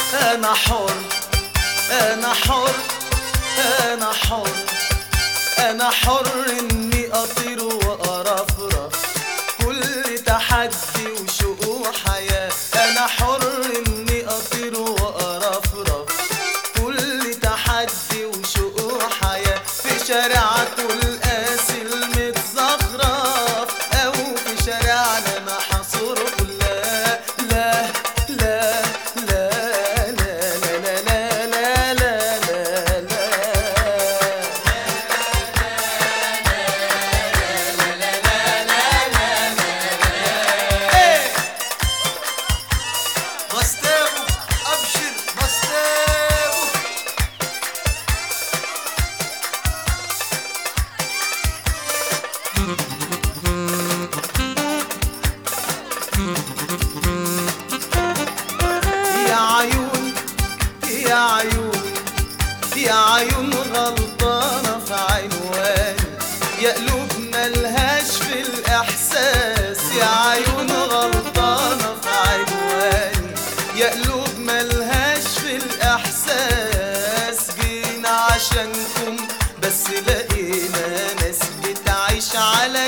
أنا حر أنا حر أنا حر أنا حر إني أطير وأرفرف كل تحدي وشوق وحياة. أنا حر إني أطير وأرفرف كل تحدي وشوق وحياة، في شارعكم القاسي المتزخرف أو في شارعنا محصور كلها. لا لا لا لا لا لا لا لا لا لا مستابو أبشر مستابو. يا عيون يا عيون يا عيون غلطانة في عنواني، يا قلوب ملهاش في الإحساس. يا عيون غلطانة في عنواني، يا قلوب ملهاش في الإحساس. جينا عشانكم بس لقينا ناس بتعيش على